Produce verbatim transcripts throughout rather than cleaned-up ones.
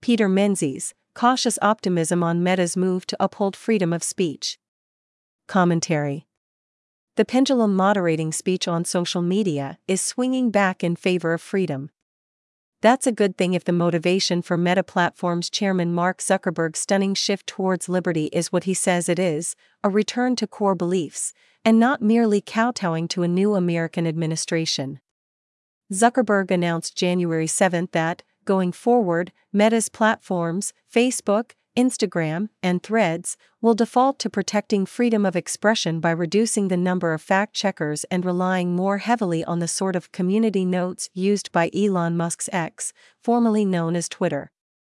Peter Menzies, cautious optimism on Meta's move to uphold freedom of speech. Commentary. The pendulum moderating speech on social media is swinging back in favor of freedom. That's a good thing if the motivation for Meta Platforms chairman Mark Zuckerberg's stunning shift towards liberty is what he says it is, a return to core beliefs, and not merely kowtowing to a new American administration. Zuckerberg announced January seventh that, going forward, Meta's platforms, Facebook, Instagram, and Threads, will default to protecting freedom of expression by reducing the number of fact-checkers and relying more heavily on the sort of community notes used by Elon Musk's X, formerly known as Twitter.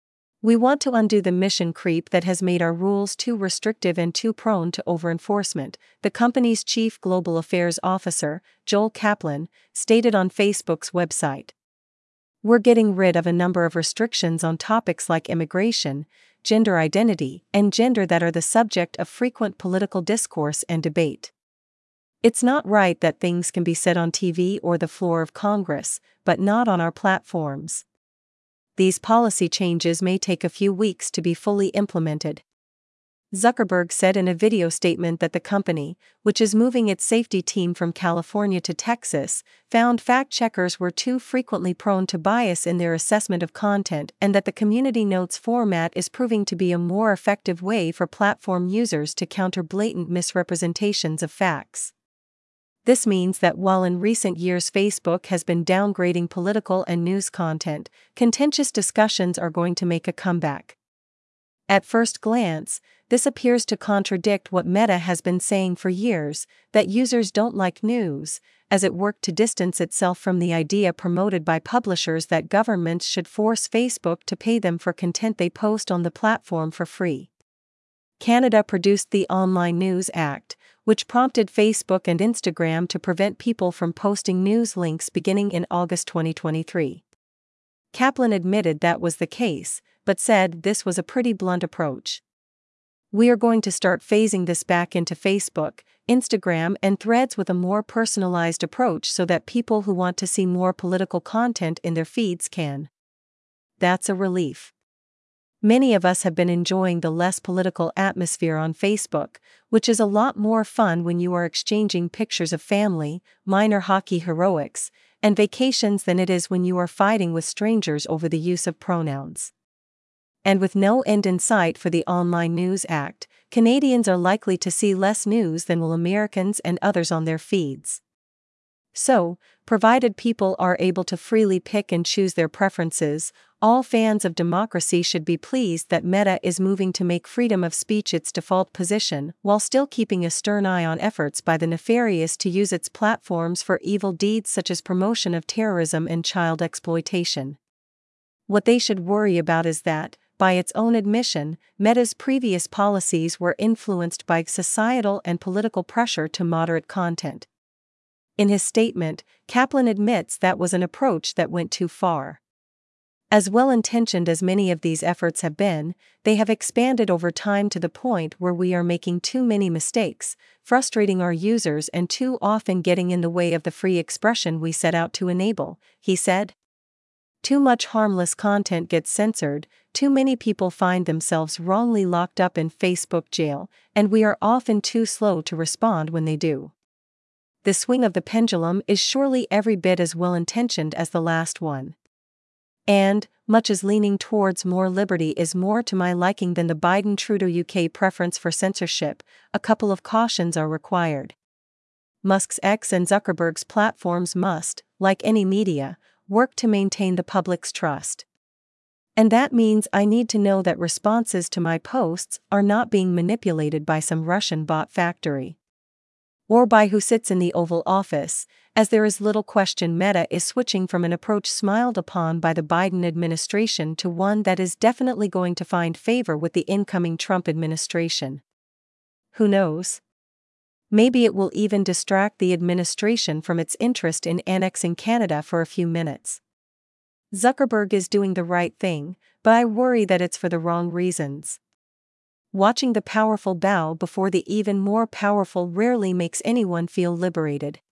We want to undo the mission creep that has made our rules too restrictive and too prone to over-enforcement, the company's chief global affairs officer, Joel Kaplan, stated on Facebook's website. We're getting rid of a number of restrictions on topics like immigration, gender identity, and gender that are the subject of frequent political discourse and debate. It's not right that things can be said on T V or the floor of Congress, but not on our platforms. These policy changes may take a few weeks to be fully implemented. Zuckerberg said in a video statement that the company, which is moving its safety team from California to Texas, found fact-checkers were too frequently prone to bias in their assessment of content and that the community notes format is proving to be a more effective way for platform users to counter blatant misrepresentations of facts. This means that while in recent years Facebook has been downgrading political and news content, contentious discussions are going to make a comeback. At first glance, this appears to contradict what Meta has been saying for years, that users don't like news, as it worked to distance itself from the idea promoted by publishers that governments should force Facebook to pay them for content they post on the platform for free. Canada produced the Online News Act, which prompted Facebook and Instagram to prevent people from posting news links beginning in August twenty twenty-three. Kaplan admitted that was the case, but said this was a pretty blunt approach. We are going to start phasing this back into Facebook, Instagram, and Threads with a more personalized approach so that people who want to see more political content in their feeds can. That's a relief. Many of us have been enjoying the less political atmosphere on Facebook, which is a lot more fun when you are exchanging pictures of family, minor hockey heroics, and vacations than it is when you are fighting with strangers over the use of pronouns. And with no end in sight for the Online News Act, Canadians are likely to see less news than will Americans and others on their feeds. So, provided people are able to freely pick and choose their preferences, all fans of democracy should be pleased that Meta is moving to make freedom of speech its default position, while still keeping a stern eye on efforts by the nefarious to use its platforms for evil deeds such as promotion of terrorism and child exploitation. What they should worry about is that, by its own admission, Meta's previous policies were influenced by societal and political pressure to moderate content. In his statement, Kaplan admits that was an approach that went too far. As well-intentioned as many of these efforts have been, they have expanded over time to the point where we are making too many mistakes, frustrating our users and too often getting in the way of the free expression we set out to enable, he said. Too much harmless content gets censored, too many people find themselves wrongly locked up in Facebook jail, and we are often too slow to respond when they do. The swing of the pendulum is surely every bit as well-intentioned as the last one. And, much as leaning towards more liberty is more to my liking than the Biden-Trudeau U K preference for censorship, a couple of cautions are required. Musk's X and Zuckerberg's platforms must, like any media, work to maintain the public's trust. And that means I need to know that responses to my posts are not being manipulated by some Russian bot factory. Or by who sits in the Oval Office, as there is little question Meta is switching from an approach smiled upon by the Biden administration to one that is definitely going to find favor with the incoming Trump administration. Who knows? Maybe it will even distract the administration from its interest in annexing Canada for a few minutes. Zuckerberg is doing the right thing, but I worry that it's for the wrong reasons. Watching the powerful bow before the even more powerful rarely makes anyone feel liberated.